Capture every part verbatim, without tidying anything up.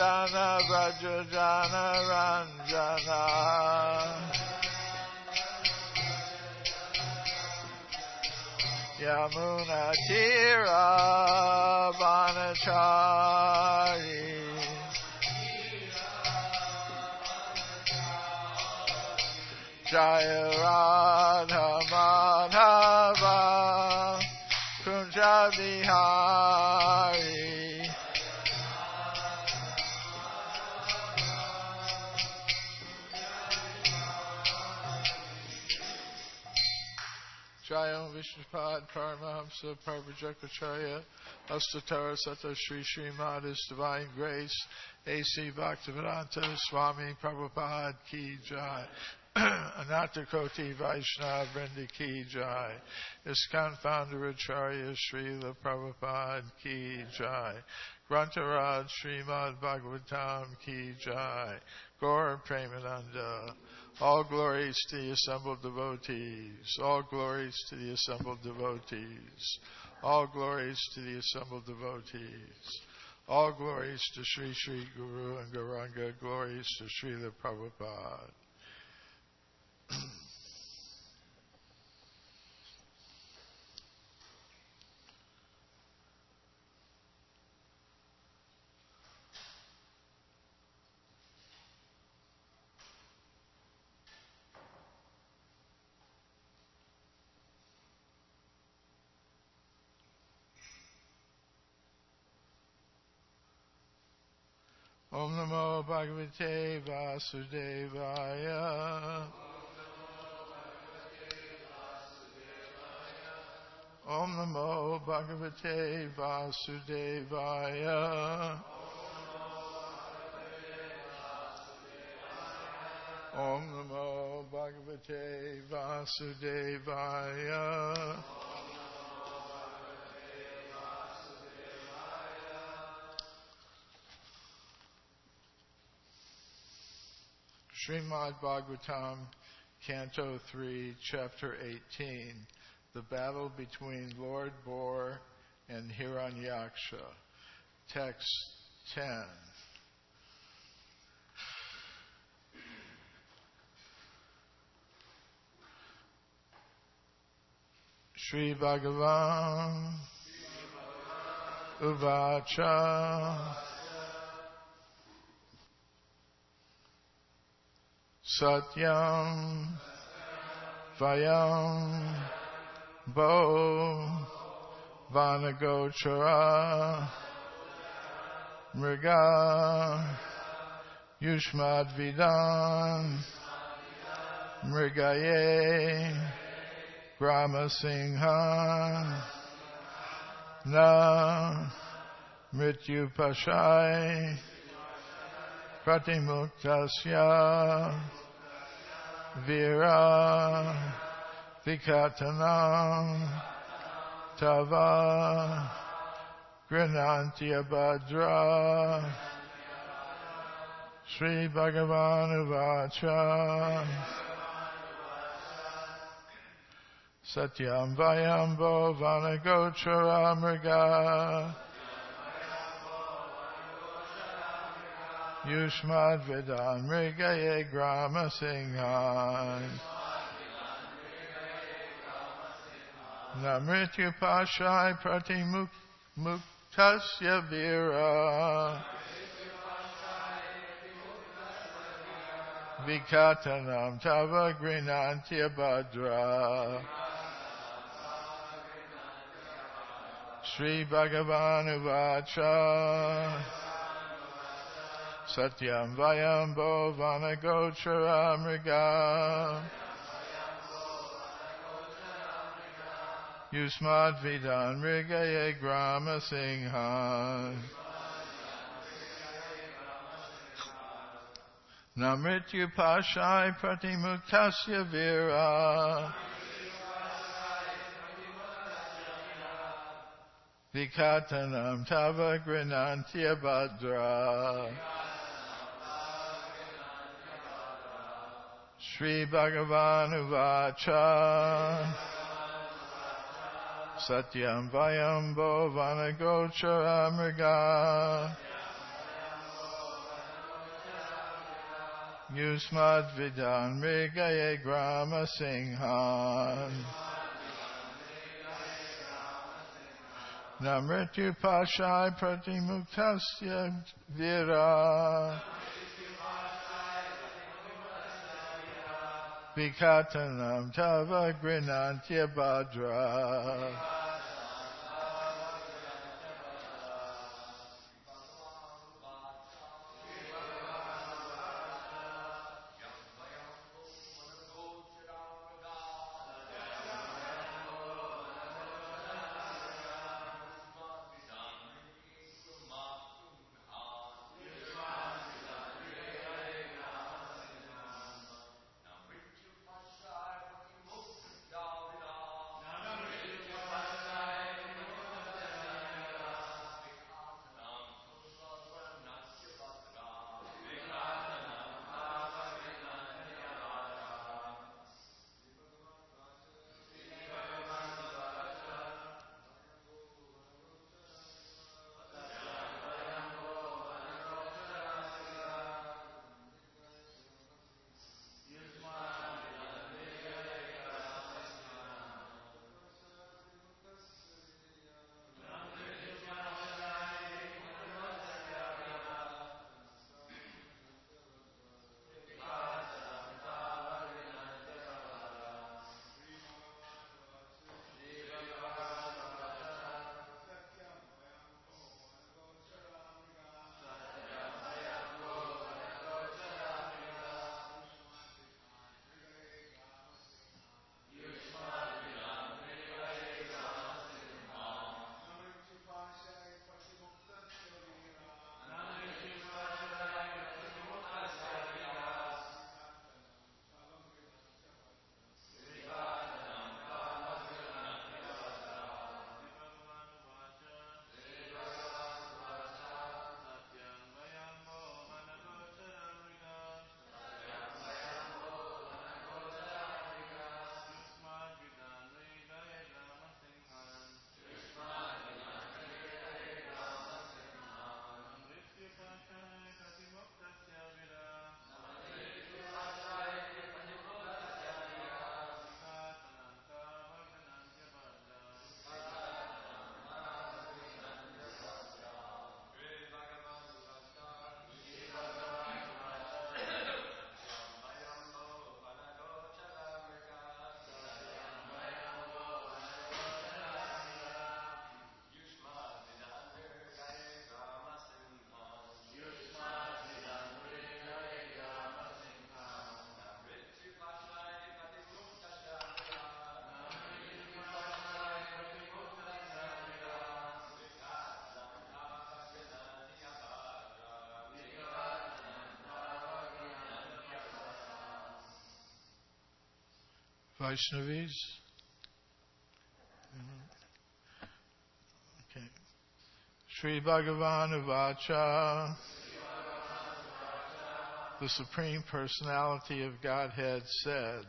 Nandana Vrajajana Ranjana Yamuna Tira Vanachari Jaya Radha Madhava Kunja Vihari Jayam Vishnupad Paramahamsa Parvajakacharya Astatara Sata Shri Srimad His Divine Grace A C Bhaktivedanta Swami Prabhupada Ki Jai Ananta Koti Vaishnava Vrinda Ki Jai ISKCON Founder Acharya Srila Prabhupada Ki Jai Grantaraj Srimad Bhagavatam Ki Jai Gaura Premananda. All glories to the assembled devotees. All glories to the assembled devotees. All glories to the assembled devotees. All glories to Sri Sri Guru and Gauranga. Glories to Srila Prabhupada. Om Namo Bhagavate Vasudevaya. Om Namo Bhagavate Vasudevaya. Om Namo Bhagavate Vasudevaya. Srimad Bhagavatam, Canto three, Chapter eighteen, The Battle Between Lord Bor and Hiranyaksha. Text ten. Sri Bhagavan Uvacha Satyam Vayam Bo Vanagochara Mriga Yushmad Vidan Mrigaye Grama Singha Na Mrityu Pashai Pratimuktasya Vira Vikatanam Tava Grinantya Bhadra Sri Bhagavan Uvacha Satyam Vayambo Vanagochara Mriga Yushmad Vedan Mrigaye Grama Singhan Namrityu Pashai Prati Muktasya Vira Vikatanam Tava Grinantya Bhadra Sri Bhagavan Uvacha Satyam Vayambo Vanagochara Mriga Yusmad Vidan Mrigaye Grama Singhan Namrityu Pashai Pratimuktasya Vira Vikatanam Tava Grinantya Bhadra Sri Bhagavan Uvacha Satyam Vayambo Vanagochara Mriga Yusmad Vidan Mrigaye Grama Singhan Namrityu Pashai Pratimuktasya Vira Vikatanam Tava Grinantya Bhadra. Vaishnavis? Okay. Sri Bhagavan Uvacha, the Supreme Personality of Godhead said,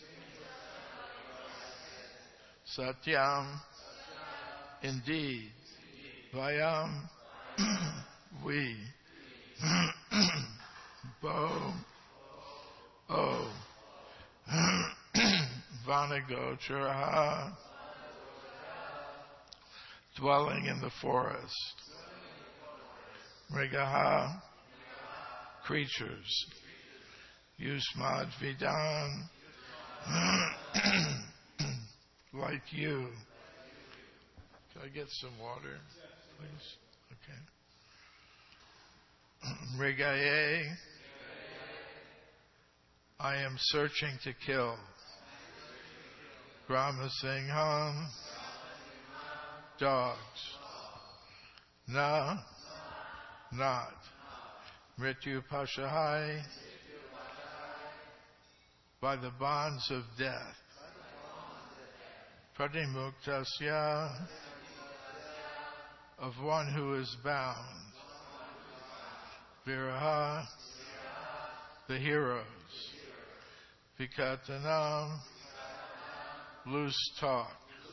Satyam, indeed, Vayam, we, Bo, O, Vanagochara, dwelling in the forest, Mrigaha, creatures, Yusmad Vidan, like you. Can I get some water, please? Okay. Mrigaye, I am searching to kill. Grama Singham, dogs. Na, not. Mrityu Pashahai, by the bonds of death. Pradimuktasya, of one who is bound. Viraha, the heroes. Vikatanam, loose talk.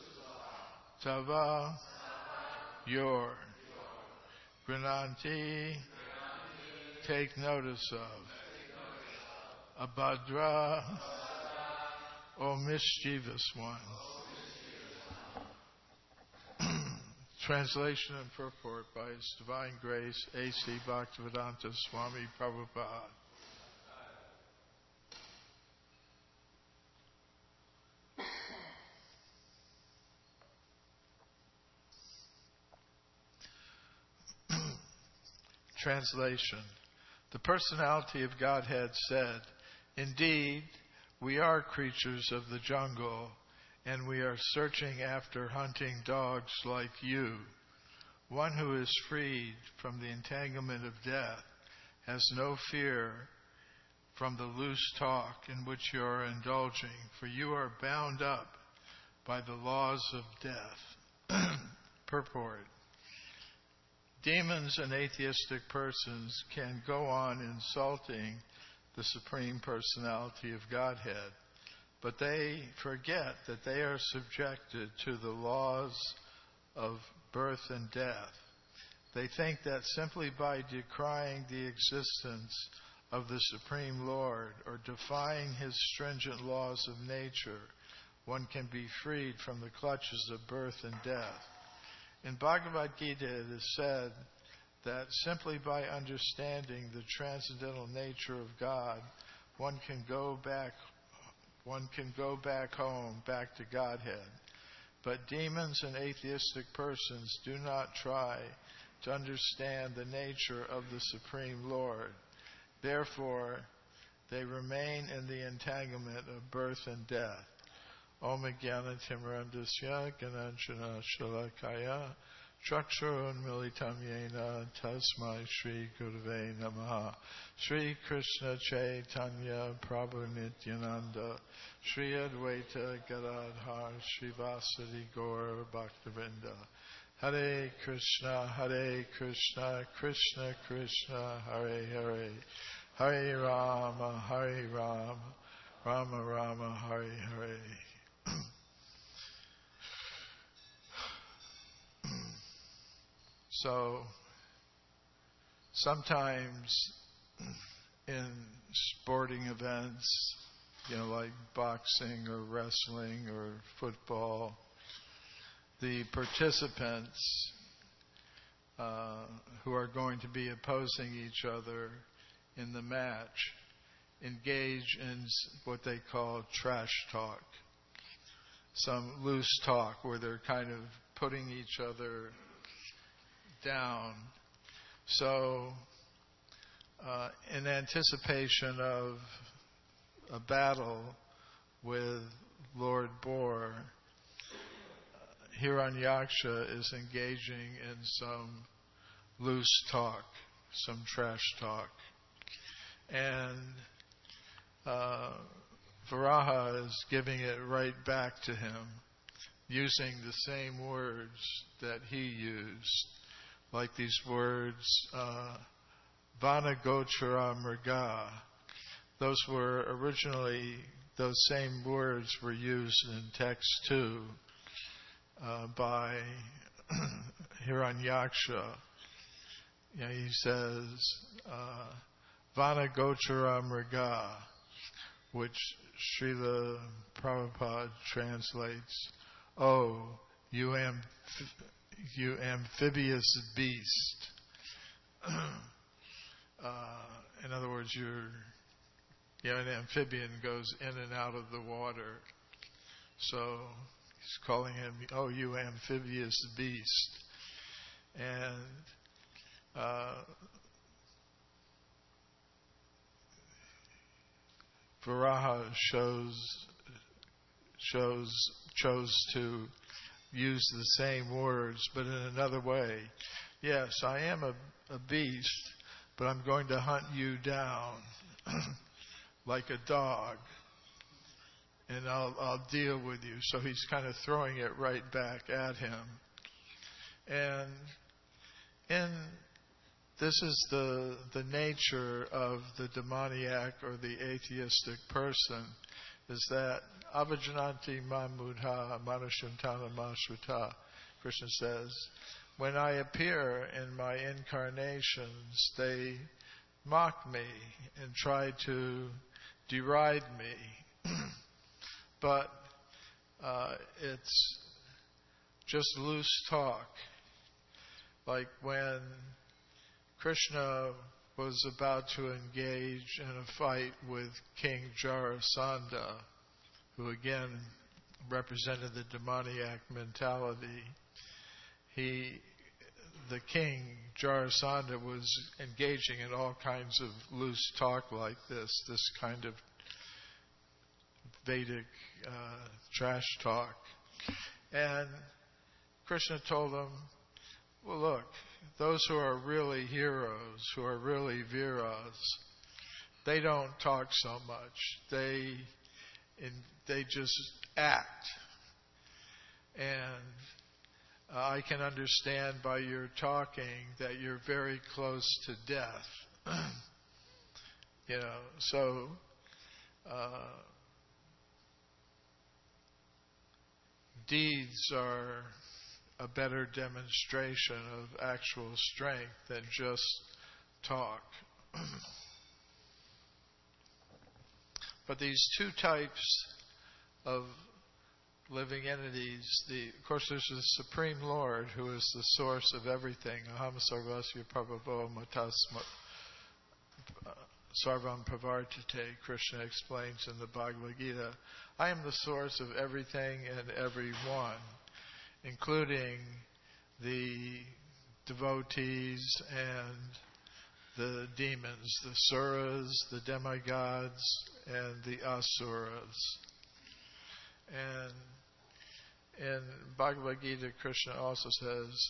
Tava, your. Grananti, take notice of. Abhadra, O mischievous one. Translation and purport by His Divine Grace, A C Bhaktivedanta Swami Prabhupada. Translation. The personality of Godhead said, "Indeed, we are creatures of the jungle, and we are searching after hunting dogs like you. One who is freed from the entanglement of death has no fear from the loose talk in which you are indulging, for you are bound up by the laws of death." Purport. Demons and atheistic persons can go on insulting the Supreme Personality of Godhead, but they forget that they are subjected to the laws of birth and death. They think that simply by decrying the existence of the Supreme Lord or defying His stringent laws of nature, one can be freed from the clutches of birth and death. In Bhagavad Gita it is said that simply by understanding the transcendental nature of God, one can go back one can go back home, back to Godhead. But demons and atheistic persons do not try to understand the nature of the Supreme Lord. Therefore, they remain in the entanglement of birth and death. Om Jnana Timirandasya Gananjana Shalakaya Chakshurun Militam Yena Tasmai Shri Gurave Namaha. Shri Krishna Chaitanya Prabhu Nityananda Shri Advaita Gadadhar Srivasadi Gaur Bhaktivinoda. Hare Krishna Hare Krishna Krishna Krishna Hare Hare Hare Rama Hare Rama Rama Rama Hare Hare. So, sometimes in sporting events, you know, like boxing or wrestling or football, the participants uh, who are going to be opposing each other in the match engage in what they call trash talk. Some loose talk where they're kind of putting each other down. So, uh, in anticipation of a battle with Lord Boar, uh, Hiranyaksha is engaging in some loose talk, some trash talk. And uh, Varaha is giving it right back to him, using the same words that he used. Like these words, uh, Vanagochara Mriga. Those were originally, those same words were used in text two uh, by Hiranyaksha. You know, he says, uh, Vanagochara Mriga, which Srila Prabhupada translates, "Oh, you am. You amphibious beast." uh, in other words, you're, you know, an amphibian goes in and out of the water. So he's calling him, "Oh, you amphibious beast." And uh, Varaha shows shows chose to use the same words, but in another way. Yes, I am a, a beast, but I'm going to hunt you down like a dog, and I'll, I'll deal with you. So he's kind of throwing it right back at him. And in this is the the nature of the demoniac or the atheistic person, is that Avajananti Mamudha Manushantana Masruta. Krishna says, when I appear in my incarnations, they mock me and try to deride me. But uh, it's just loose talk. Like when Krishna was about to engage in a fight with King Jarasandha, who again represented the demoniac mentality, he, the king Jarasandha, was engaging in all kinds of loose talk like this, this kind of Vedic uh, trash talk. And Krishna told him, well, look, those who are really heroes, who are really viras, they don't talk so much. They in, they just act. And uh, I can understand by your talking that you're very close to death. You know, so uh, deeds are a better demonstration of actual strength than just talk. But these two types of living entities, the, of course there's the Supreme Lord who is the source of everything. Aham sarvasya prabhavo matas sarvam pravartate, Krishna explains in the Bhagavad Gita. I am the source of everything and everyone, including the devotees and the demons, the suras, the demigods, and the asuras. And in Bhagavad Gita, Krishna also says,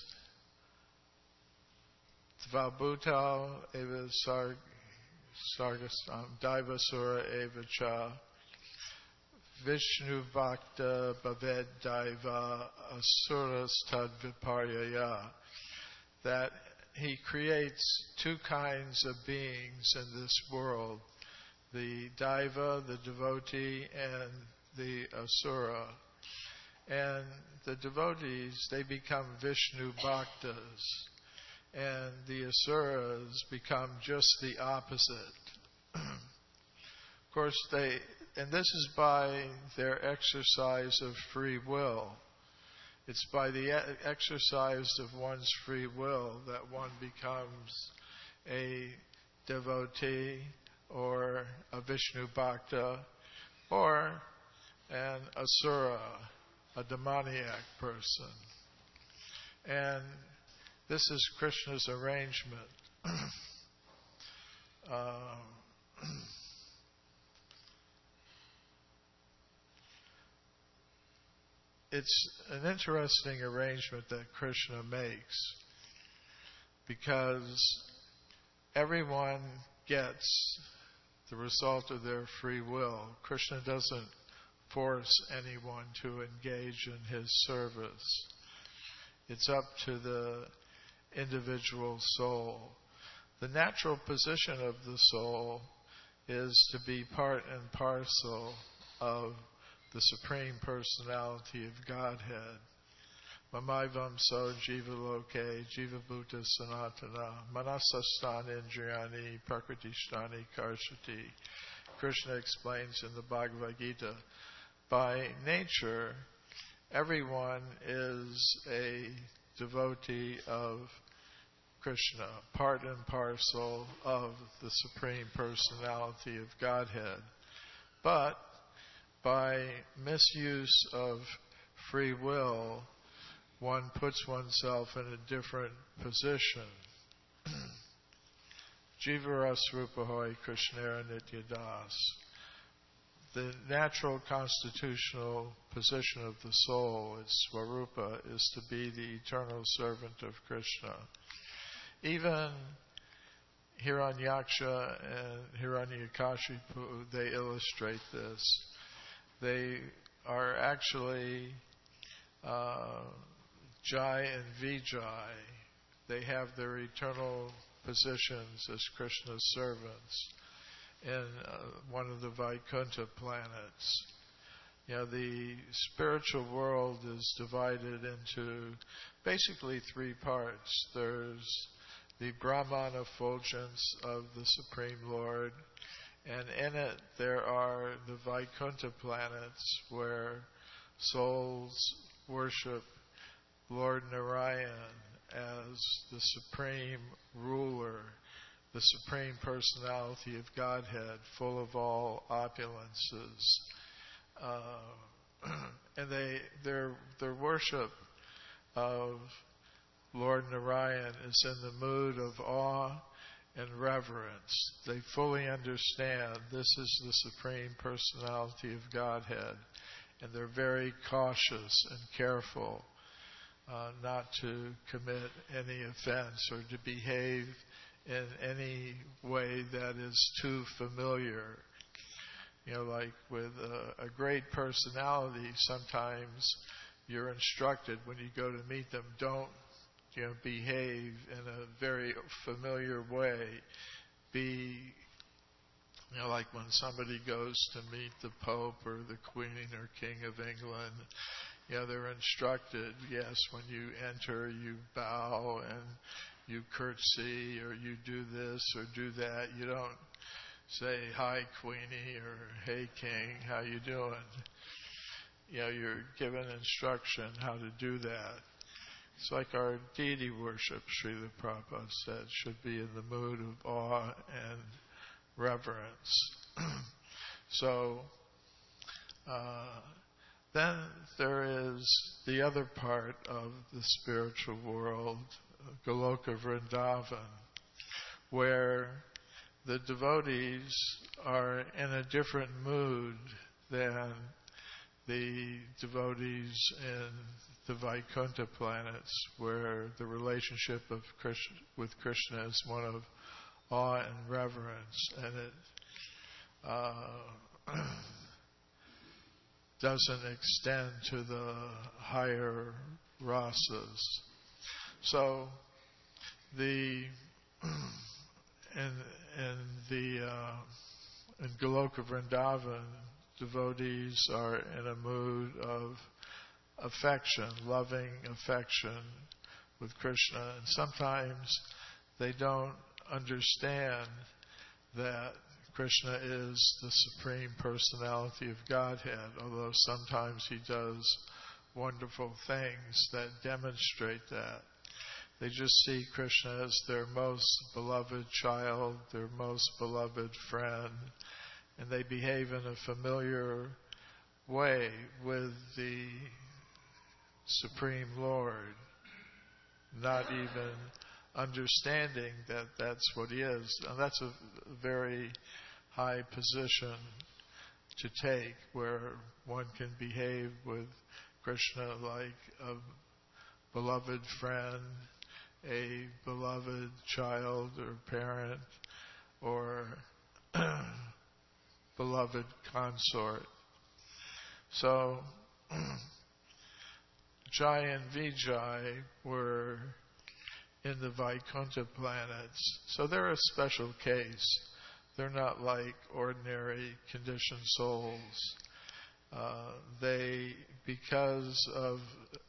Tvabhuta eva sargastam daivasura eva cha Vishnu Bhakta Bhaved Daiva Asuras Tad Viparyaya, that he creates two kinds of beings in this world, the Daiva, the devotee, and the Asura. And the devotees, they become Vishnu Bhaktas, and the Asuras become just the opposite. Of course, they And this is by their exercise of free will. It's by the exercise of one's free will that one becomes a devotee or a Vishnu Bhakta or an Asura, a demoniac person. And this is Krishna's arrangement. uh, It's an interesting arrangement that Krishna makes, because everyone gets the result of their free will. Krishna doesn't force anyone to engage in his service. It's up to the individual soul. The natural position of the soul is to be part and parcel of the Supreme Personality of Godhead. Mamaivam so jiva loke, jiva bhuta sanatana, manasastan indriyani, prakritishtani karshati. Krishna explains in the Bhagavad Gita, by nature, everyone is a devotee of Krishna, part and parcel of the Supreme Personality of Godhead. But by misuse of free will, one puts oneself in a different position. Jivaras rupahoy krishnera nityadas. The natural constitutional position of the soul, its swarupa, is to be the eternal servant of Krishna. Even Hiranyaksha and Hiranyakashipu, they illustrate this. They are actually uh, Jai and Vijay. They have their eternal positions as Krishna's servants in uh, one of the Vaikuntha planets. You know, the spiritual world is divided into basically three parts. There's the Brahman effulgence of the Supreme Lord, And in it there are the Vaikuntha planets where souls worship Lord Narayan as the supreme ruler, the supreme personality of Godhead, full of all opulences. Uh, and they their their worship of Lord Narayan is in the mood of awe and reverence. They fully understand this is the supreme personality of Godhead, and they're very cautious and careful uh, not to commit any offense or to behave in any way that is too familiar. You know, like with a, a great personality, sometimes you're instructed when you go to meet them, don't, you know, behave in a very familiar way. Be, you know, like when somebody goes to meet the Pope or the Queen or King of England, you know, they're instructed, yes, when you enter, you bow and you curtsy, or you do this or do that. You don't say, hi, Queenie, or hey, King, how you doing? You know, you're given instruction how to do that. It's like our deity worship, Srila Prabhupada said, should be in the mood of awe and reverence. So, uh, then there is the other part of the spiritual world, Goloka Vrindavan, where the devotees are in a different mood than the devotees in the Vaikuntha planets, where the relationship of Krishna, with Krishna is one of awe and reverence, and it uh, doesn't extend to the higher rasas. So the in in the uh, in Goloka Vrindavan, devotees are in a mood of affection, loving affection with Krishna, and sometimes they don't understand that Krishna is the Supreme Personality of Godhead, although sometimes he does wonderful things that demonstrate that. They just see Krishna as their most beloved child, their most beloved friend, and they behave in a familiar way with the Supreme Lord, not even understanding that that's what he is. And that's a very high position to take, where one can behave with Krishna like a beloved friend, a beloved child or parent, or beloved consort. So Jai and Vijay were in the Vaikuntha planets. So they're a special case. They're not like ordinary conditioned souls. Uh, they, because of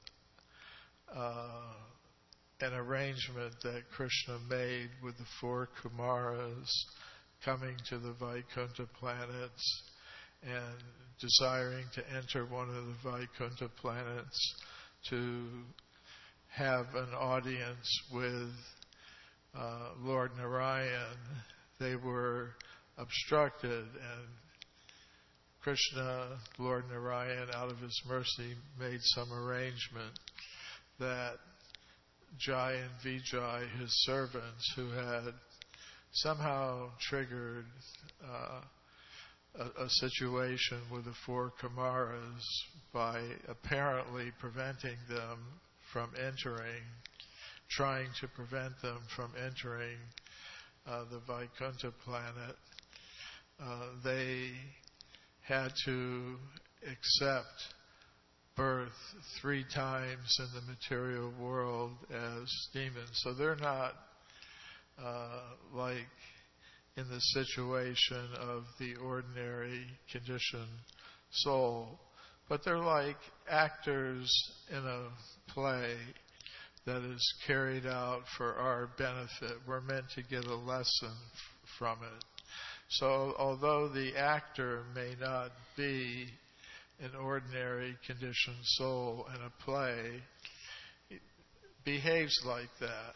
uh, an arrangement that Krishna made with the four Kumaras coming to the Vaikuntha planets and desiring to enter one of the Vaikuntha planets to have an audience with uh, Lord Narayan, they were obstructed, and Krishna, Lord Narayan, out of his mercy, made some arrangement that Jai and Vijay, his servants, who had somehow triggered uh, a, a situation with the four Kumaras by apparently preventing them from entering, trying to prevent them from entering uh, the Vaikuntha planet, uh, they had to accept birth three times in the material world as demons. So they're not uh, like in the situation of the ordinary conditioned soul, but they're like actors in a play that is carried out for our benefit. We're meant to get a lesson f- from it. So although the actor may not be an ordinary conditioned soul in a play, it behaves like that.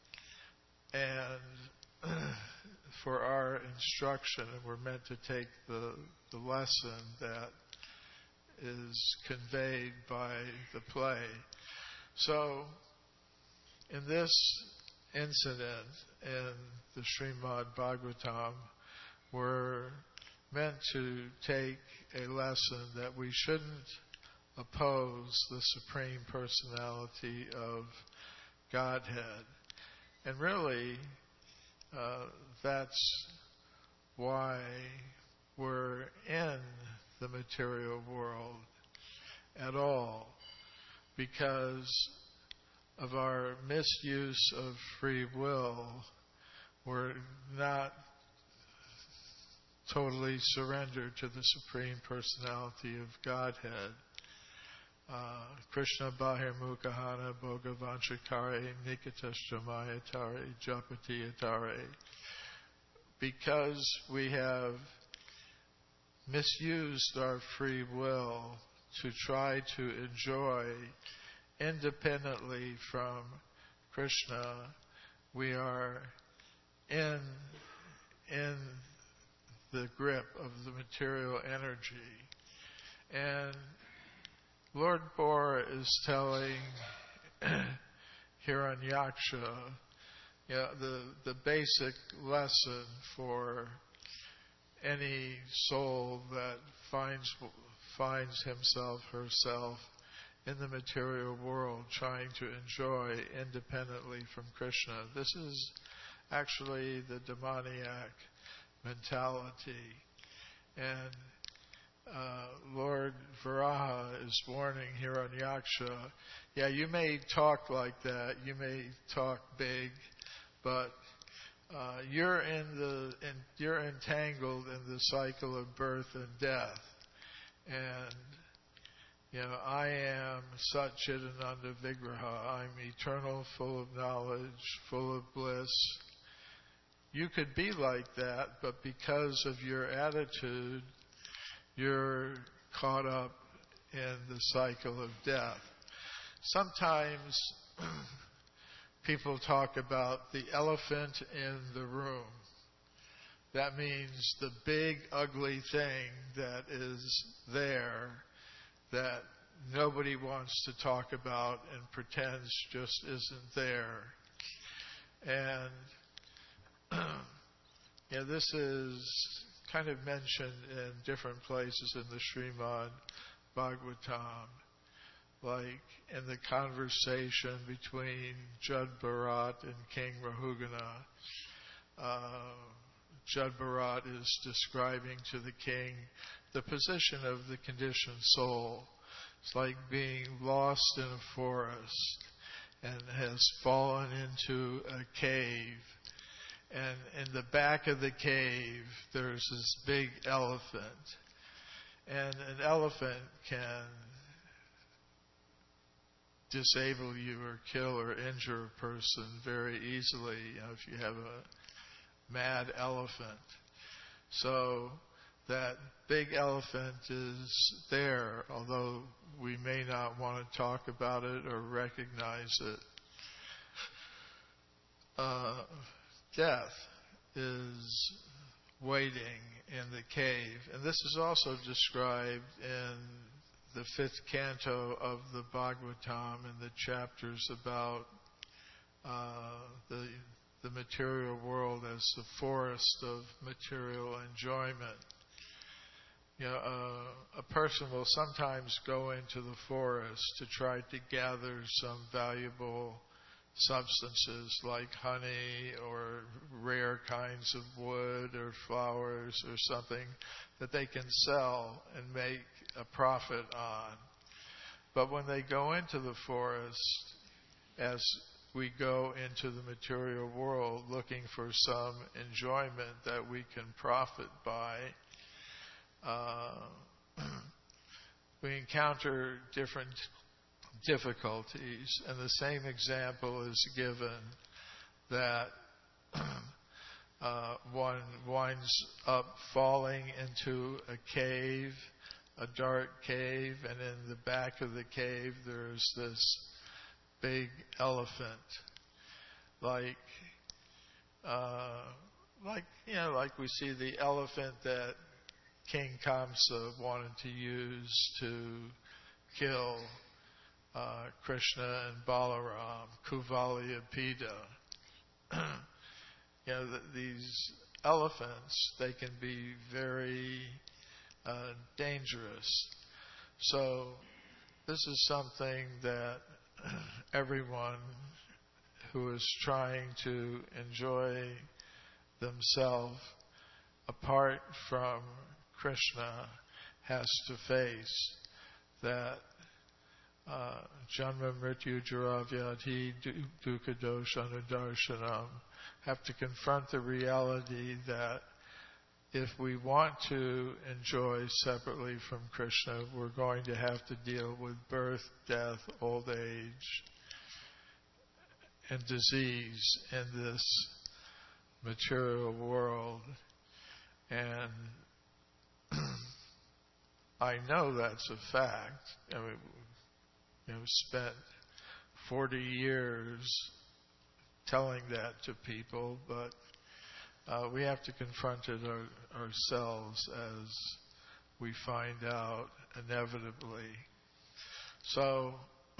And for our instruction, we're meant to take the, the lesson that is conveyed by the play. So, in this incident in the Srimad Bhagavatam, we're meant to take a lesson that we shouldn't oppose the Supreme Personality of Godhead. And really, uh, that's why we're in the material world at all, because of our misuse of free will. We're not totally surrendered to the Supreme Personality of Godhead. Uh, Krishna Bahirmukahana Bhogavanchakare Nikatashtamayatare Japatiyatare. Because we have misused our free will to try to enjoy independently from Krishna, we are in in the grip of the material energy. And Lord Bohr is telling Hiranyaksha, you know, the, the basic lesson for any soul that finds finds himself, herself in the material world trying to enjoy independently from Krishna. This is actually the demoniac mentality. And uh, Lord Varaha is warning Hiranyaksha, yeah, you may talk like that, you may talk big, but uh, you're in the in, you're entangled in the cycle of birth and death. And you know, I am Satchidananda Vigraha. I'm eternal, full of knowledge, full of bliss. You could be like that, but because of your attitude, you're caught up in the cycle of death. Sometimes people talk about the elephant in the room. That means the big, ugly thing that is there that nobody wants to talk about and pretends just isn't there. And yeah, this is kind of mentioned in different places in the Srimad Bhagavatam, like in the conversation between Jud Bharat and King Rahugana. Uh, Jud Bharat is describing to the king the position of the conditioned soul. It's like being lost in a forest and has fallen into a cave. And in the back of the cave, there's this big elephant. And an elephant can disable you or kill or injure a person very easily, you know, if you have a mad elephant. So that big elephant is there, although we may not want to talk about it or recognize it. Uh, death is waiting in the cave. And this is also described in the fifth canto of the Bhagavatam in the chapters about uh, the the material world as the forest of material enjoyment. You know, uh, a person will sometimes go into the forest to try to gather some valuable substances like honey or rare kinds of wood or flowers or something that they can sell and make a profit on. But when they go into the forest, as we go into the material world looking for some enjoyment that we can profit by, uh, we encounter different difficulties. And the same example is given that uh, one winds up falling into a cave, a dark cave, and in the back of the cave there's this big elephant, like, uh, like you know, like we see the elephant that King Kamsa wanted to use to kill uh, Krishna and Balaram, Kuvaliyapida. You know, the, these elephants, they can be very uh, dangerous. So this is something that everyone who is trying to enjoy themselves apart from Krishna has to face, that uh, Janma Mrityu Jara Vyadhi Dukkha Dosha Anudarshanam, have to confront the reality that if we want to enjoy separately from Krishna, we're going to have to deal with birth, death, old age, and disease in this material world. And I know that's a fact. I mean, you know, spent forty years telling that to people, but uh, we have to confront it our, ourselves as we find out inevitably. So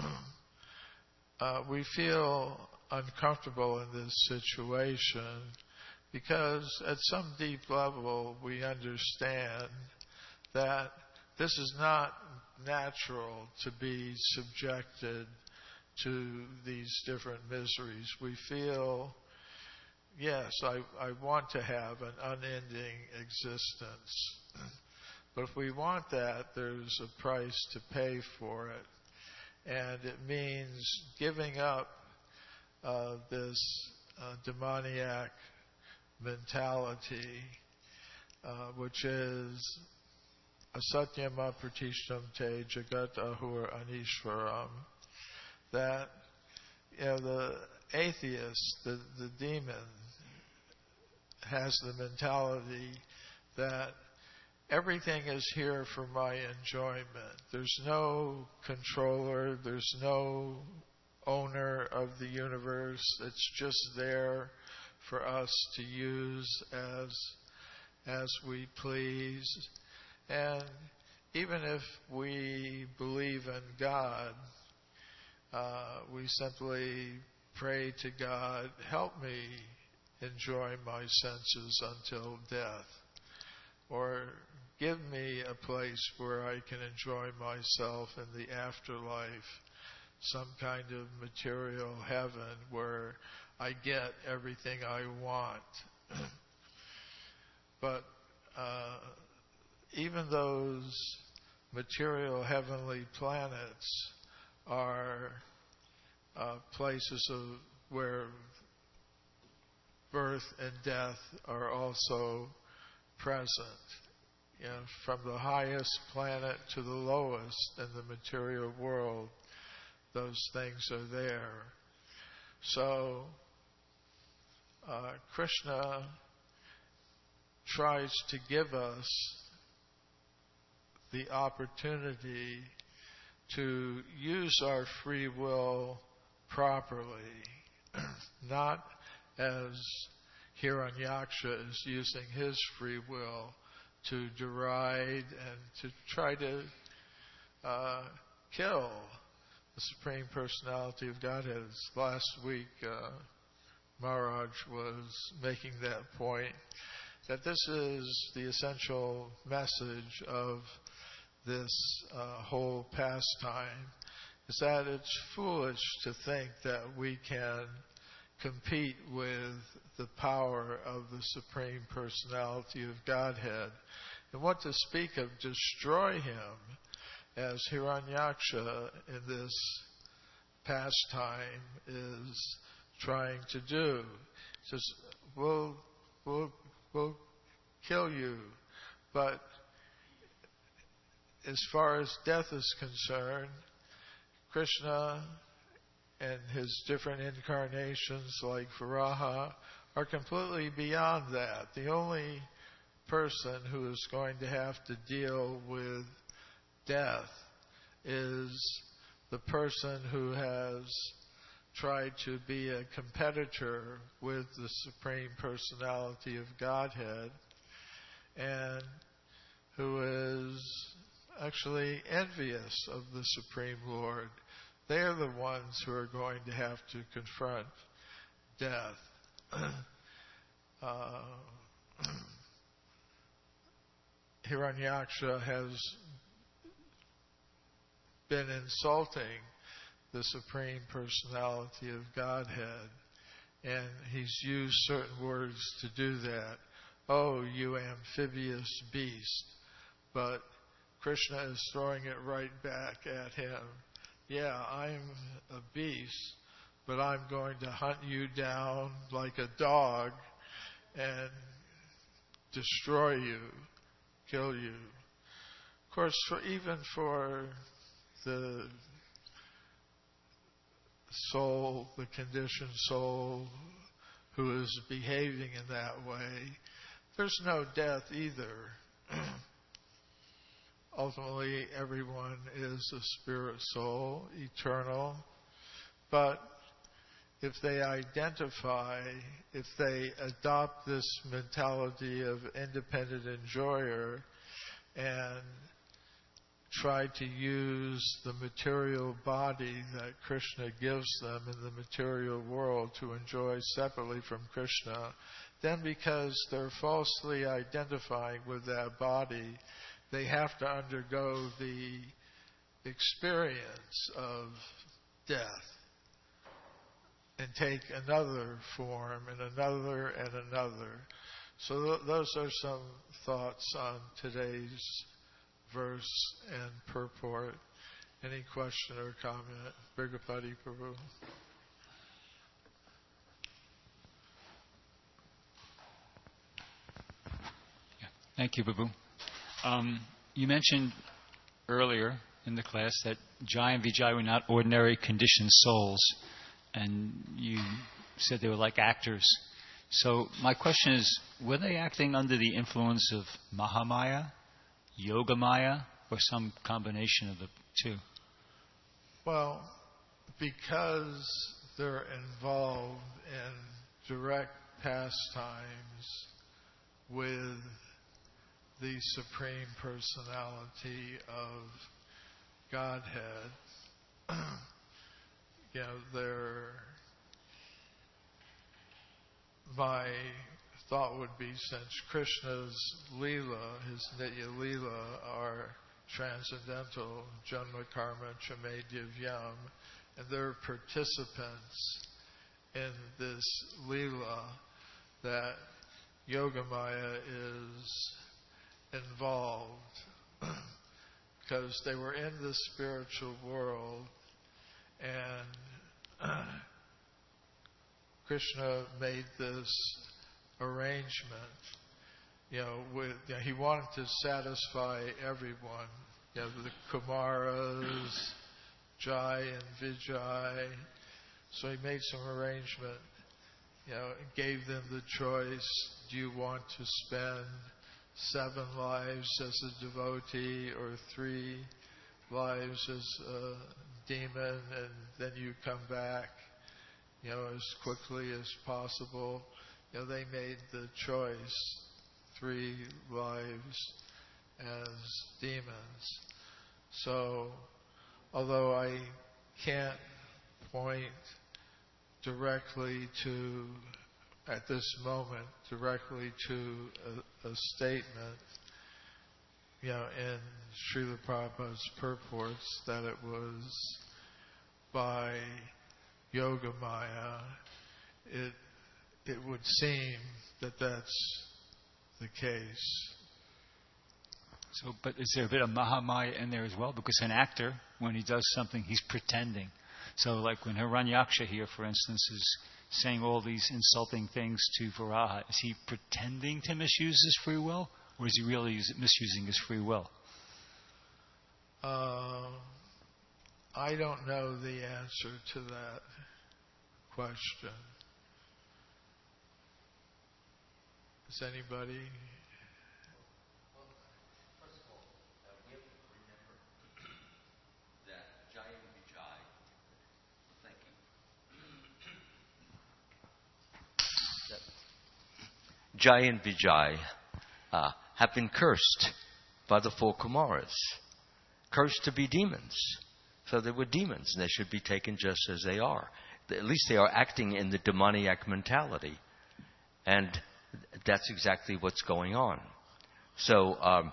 uh, we feel uncomfortable in this situation because at some deep level we understand that this is not natural to be subjected to these different miseries. We feel, yes, I, I want to have an unending existence. But if we want that, there's a price to pay for it. And it means giving up uh, this uh, demoniac mentality, uh, which is asatyam apratishtam te jagat ahur anishvaram, that, you know, the atheist, the, the demon, has the mentality that everything is here for my enjoyment. There's no controller, there's no owner of the universe. It's just there for us to use as as we please. And even if we believe in God, uh, we simply pray to God, help me enjoy my senses until death, or give me a place where I can enjoy myself in the afterlife, some kind of material heaven where I get everything I want. But uh, even those material heavenly planets are uh, places of where birth and death are also present. You know, from the highest planet to the lowest in the material world, those things are there. So uh, Krishna tries to give us the opportunity to use our free will properly, not as Hiranyaksha is using his free will to deride and to try to uh, kill the Supreme Personality of Godhead. Last week, uh, Maharaj was making that point, that this is the essential message of this uh, whole pastime, is that it's foolish to think that we can compete with the power of the Supreme Personality of Godhead. And what to speak of destroy him, as Hiranyaksha in this pastime is trying to do. He says, we'll, we'll, we'll kill you, but as far as death is concerned, Krishna and his different incarnations like Varaha are completely beyond that. The only person who is going to have to deal with death is the person who has tried to be a competitor with the Supreme Personality of Godhead and who is actually envious of the Supreme Lord. They are the ones who are going to have to confront death. uh, Hiranyaksha has been insulting the Supreme Personality of Godhead, and he's used certain words to do that. Oh, you amphibious beast. But Krishna is throwing it right back at him. Yeah, I'm a beast, but I'm going to hunt you down like a dog and destroy you, kill you. Of course, for even for the soul, the conditioned soul who is behaving in that way, there's no death either. Ultimately, everyone is a spirit soul, eternal. But if they identify, if they adopt this mentality of independent enjoyer and try to use the material body that Krishna gives them in the material world to enjoy separately from Krishna, then because they're falsely identifying with that body, they have to undergo the experience of death and take another form and another and another. So th- those are some thoughts on today's verse and purport. Any question or comment? Brigapati Prabhu. Yeah. Thank you, Prabhu. Um, you mentioned earlier in the class that Jai and Vijay were not ordinary conditioned souls, and you said they were like actors. So my question is, were they acting under the influence of Mahamaya, Yogamaya, or some combination of the two? Well, because they're involved in direct pastimes with the Supreme Personality of Godhead, you know, they're, my thought would be, since Krishna's Leela, his Nitya Leela, are transcendental, Janma Karma Chame Divyam, and they're participants in this Leela, that Yogamaya is involved because they were in the spiritual world, and uh, Krishna made this arrangement. You know, with you know, he wanted to satisfy everyone. You know, the Kumaras, Jai and Vijay. So he made some arrangement. You know, gave them the choice: do you want to spend seven lives as a devotee or three lives as a demon, and then you come back, you know, as quickly as possible? You know, they made the choice, three lives as demons. So, although I can't point directly to, at this moment, directly to a, a statement, you know, in Srila Prabhupada's purports that it was by Yogamaya, it it would seem that that's the case. So, but is there a bit of Mahamaya in there as well? Because an actor, when he does something, he's pretending. So like when Hiranyaksha here, for instance, is saying all these insulting things to Varaha, is he pretending to misuse his free will? Or is he really misusing his free will? Uh, I don't know the answer to that question. Does anybody? Jai and Vijay uh, have been cursed by the four Kumaras, cursed to be demons. So they were demons, and they should be taken just as they are. At least they are acting in the demoniac mentality. And that's exactly what's going on. So, um,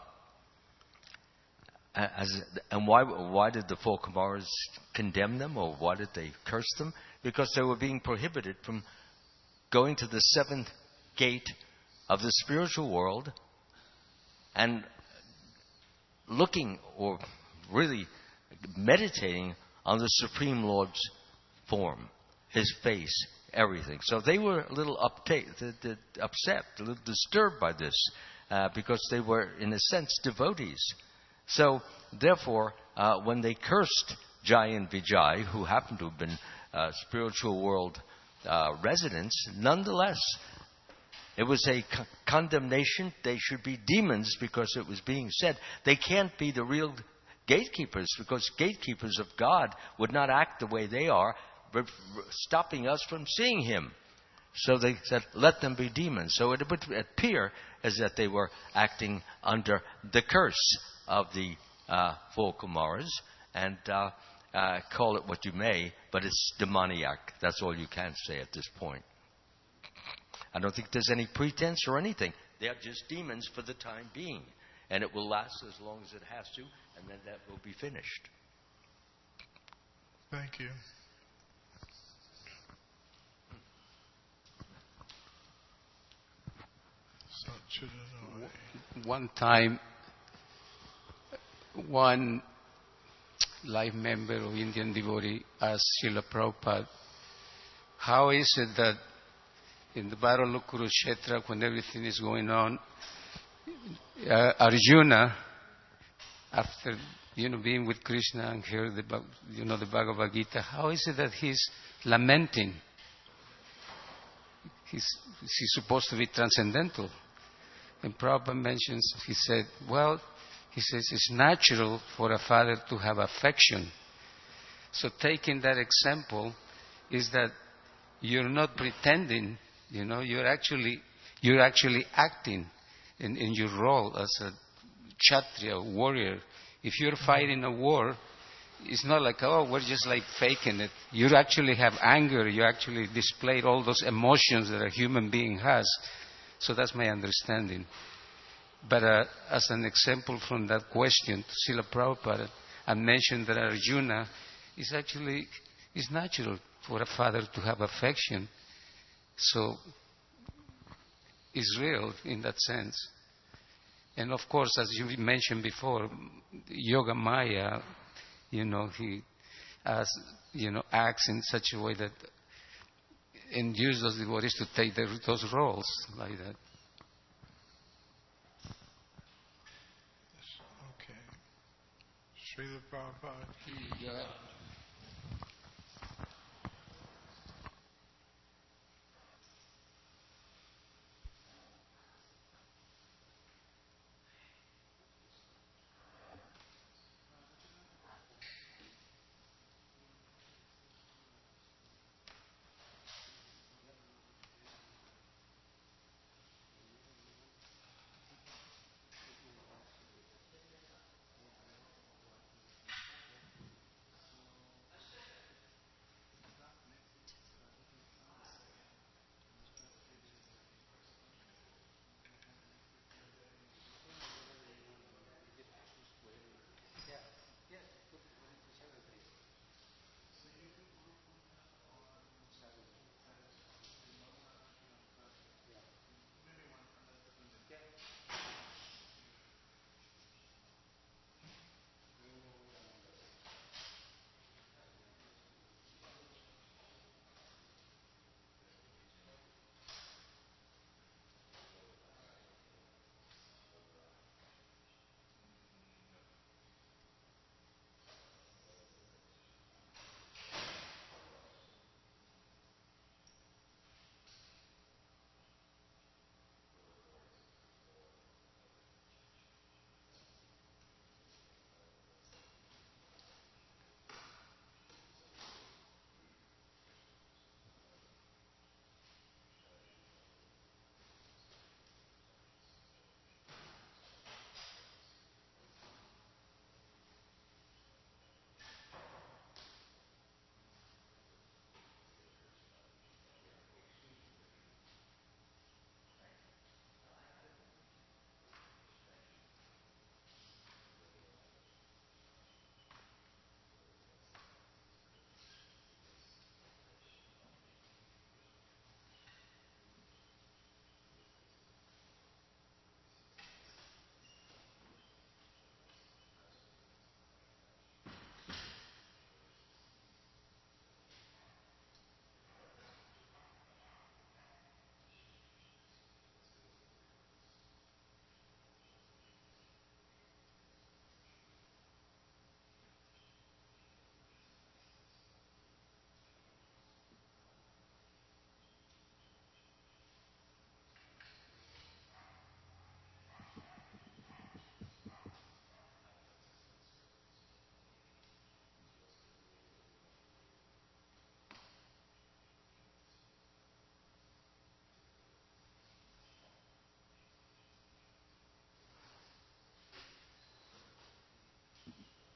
as, and why, why did the four Kumaras condemn them, or why did they curse them? Because they were being prohibited from going to the seventh gate of the spiritual world and looking, or really meditating on the Supreme Lord's form, His face, everything. So they were a little uptight, upset, a little disturbed by this, uh, because they were, in a sense, devotees. So, therefore, uh, when they cursed Jai and Vijay, who happened to have been uh, spiritual world uh, residents, nonetheless, it was a co- condemnation. They should be demons, because it was being said they can't be the real gatekeepers, because gatekeepers of God would not act the way they are, stopping us from seeing Him. So they said, let them be demons. So it would appear as that they were acting under the curse of the uh, four Kumaras, and uh, uh, call it what you may, but it's demoniac. That's all you can say at this point. I don't think there's any pretense or anything. They are just demons for the time being, and it will last as long as it has to, and then that will be finished. Thank you. One time, one life member of Indian devotee asked Srila Prabhupada, how is it that in the Battle of Kurukshetra, when everything is going on, uh, Arjuna, after you know being with Krishna and hear the you know the Bhagavad Gita, how is it that he's lamenting? He's, he's supposed to be transcendental. And Prabhupada mentions, he said, well, he says it's natural for a father to have affection. So taking that example is that you're not pretending, you know, you're actually you're actually acting in, in your role as a kshatriya, warrior. If you're fighting a war, it's not like, oh, we're just like faking it. You actually have anger. You actually displayed all those emotions that a human being has. So that's my understanding. But uh, as an example from that question to Srila Prabhupada, I mentioned that Arjuna is actually, it's natural for a father to have affection. So it's real in that sense. And of course, as you mentioned before, Yoga Maya, you know, he as, you know, acts in such a way that induces those devotees to take the, those roles like that. Okay. Srila Prabhupada.